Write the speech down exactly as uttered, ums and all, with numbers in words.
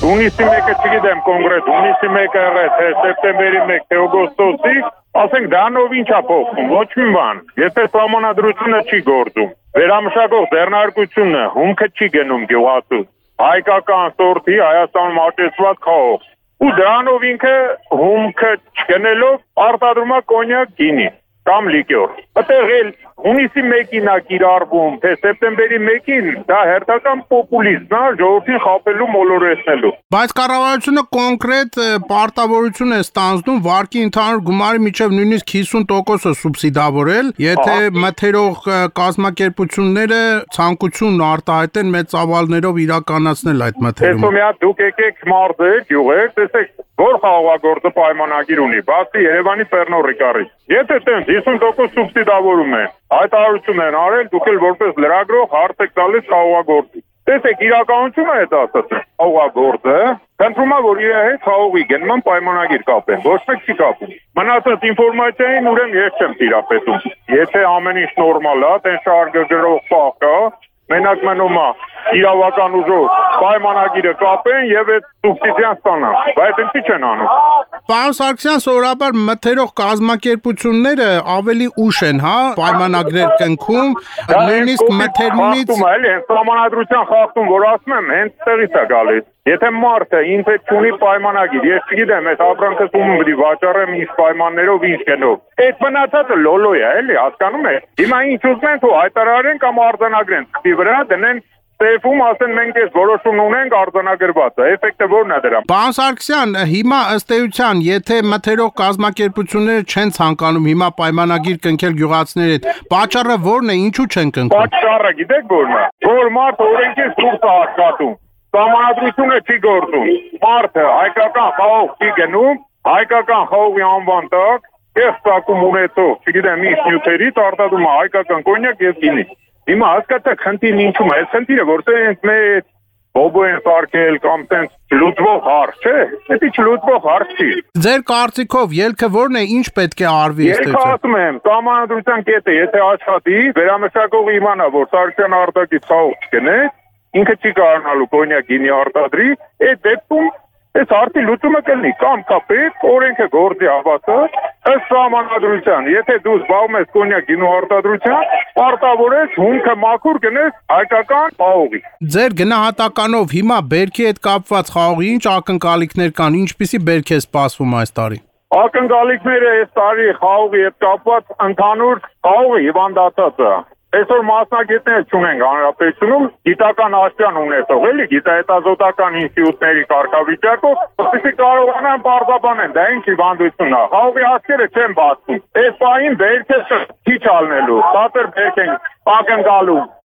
Հունիսի մեկը չգիտեմ կոնկրետ, հունիսի մեկը թե սեպտեմբերի մեկ, թե օգոստոսի, ասենք դրանով ինչա փոխվում, ոչ մի բան։ Եթե սահմանադրությունը չի գործում, վերամշակող ձեռնարկությունը հումքը չի գնում գյուղացու, հայկական սորտի Հայաստանում աճեցված խաղող։ Ու դրանով ինքը հումքը չգնելով արտադրում է կոնյակ գինի կամ լիկյոր։ Այդտեղ էլ հունիսի մեկին է կիրառվում, թե սեպտեմբերի մեկին, դա հերթական պոպուլիզմ է, ժողովրդին խաբելու, մոլորեցնելու։ Բայց կառավարությունը կոնկրետ պարտավորություն է ստանձնում վարկի ընդհանուր գումարի միջև նույնիսկ հիսուն տոկոսը սուբսիդավորել, եթե մթերող կազմակերպությունները ցանկություն արտահայտեն մեծ ծավալներով իրականացնել այդ մթերումը։ Տեսո մի հատ դուք եկեք մարզեր, գյուղեր, տեսեք, որ խաղաղագործը պայմանագիր ունի, բացի Երևանի Պեռնոռ Ռիկարից։ Եթե տենց հիսուն տոկոս սուբսիդավորում են, հայտարարություն են արել, դուք էլ որպես լրագրող հարց եք տալիս խաղաղագործի։ Տեսեք, իրականությունը է դա ասած։ Խաղաղագործը խնդրում է, որ իր հետ խաղողի գնման պայմանագիր կապեն, ոչ մեկ չի կապում։ Մնացած ինֆորմացիային ուրեմն ես չեմ տիրապետում։ Եթե ամեն ինչ նորմալ է, տեն շարգրող պահ կա, մենակ մնում է իրավական ուժով պայմանագիրը կապեն եւ այդ սուբսիդիան ստանան, բայց ինչի չեն անում։ Պարոն Սարգսյան, սովորաբար մթերող կազմակերպությունները ավելի ուշ են, հա, պայմանագրեր կնքում, նույնիսկ մթերումից էլի հենց սահմանադրության խախտում, որ ասում եմ, հենց տեղից է գալիս։ Եթե մարդը ինձ հետ չունի պայմանագիր, ես չգիտեմ, այդ ապրանքս ում պիտի վաճառեմ, ինչ պայմաններով, ինչ գնով։ Այդ մնացածը լոլո է, էլի, հասկանում եք։ Հիմա ինչ ուզում են, թող հայտարարեն կամ արձանագրեն, սկի վրա դնեն Տեֆում ասեն մենք այս որոշումն ունենք արձանագրված է, էֆեկտը ո՞րն է դրա։ Պարոն Սարգսյան, հիմա ըստ էության, եթե մթերող կազմակերպությունները չեն ցանկանում հիմա պայմանագիր կնքել գյուղացիների հետ, պատճառը ո՞րն է, ինչու չեն կնքում։ Պատճառը գիտեք ո՞րն է։ Որ մարդը օրենքից դուրս է աշխատում, սահմանադրությունը չի գործում, մարդը հայկական խաղող չի գնում, հայկական խաղողի անվան տակ, եւ ցակում ունեցող, չգիտեմ ինչ նյութերից արտադրում է հայկական կոնյակ եւ գինի։ Հիմա հասկացեք խնդիրն ինչու՞մ է, այս խնդիրը որտեղ ենք մեր բոբո են սարքել կամ տենց լուծվող հարց, չէ՞, դա չլուծվող հարց չի։ Ձեր կարծիքով ելքը ո՞րն է, ինչ պետք է արվի ըստ էության։ Ելքը ասում եմ, սահմանադրության կետը եթե աշխատի, վերամշակողը իմանա, որ Սարգսյան արտակից խաղող չգնե, ինքը չի կարողանալու կոնյակ գինի արտադրի, այդ դեպքում այս հարցի լուծումը կլինի կամ կա պետք օրենքը գործի հավասար ըստ սահմանադրության, եթե դու զբաղվում ես կոնյակ գինու արտադրությամբ, պարտավորես հումքը մաքուր գնես հայկական խաղողի։ Ձեր գնահատականով հիմա բերքի հետ կապված խաղողի ինչ ակնկալիքներ կան, ինչպիսի բերք է սպասվում այս տարի։ Ակնկալիքները այս տարի խաղողի հետ կապված ընդհանուր խաղողը հիվանդացած է։ Այսօր մասնագետներ չունենք հանրապետությունում, գիտական աշճան ունեցող, էլի գիտահետազոտական ինստիտուտների կարգավիճակով, որպեսզի կարողանան պարզաբանեն, դա ինչ հիվանդություն է։ Խաղողի աչքերը չեն բացվում։ Այս պահին բերքը չի չալնելու, սատր բերք են ակնկալում։